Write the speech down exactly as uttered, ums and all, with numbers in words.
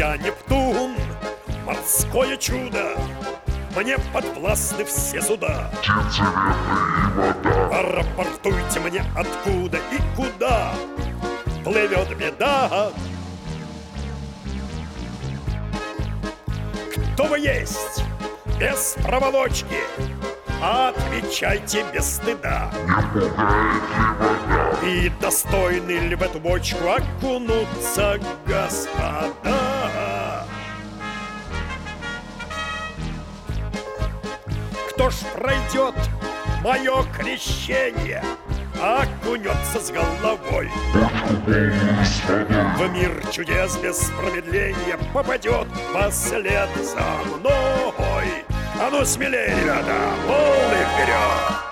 Я Нептун, морское чудо, мне подвластны все суда. Птицы, ветры и вода. Рапортуйте мне, откуда и куда плывет беда. Кто вы есть? Без проволочки. Отвечайте без стыда. Не пугает ли вода? И достойны ли в эту бочку окунуться господа? Кто ж пройдет мое крещение, окунется с головой Бочку полную с водой. в мир чудес без промедления, попадет вслед за мной. А ну смелее, ребята, полный вперед!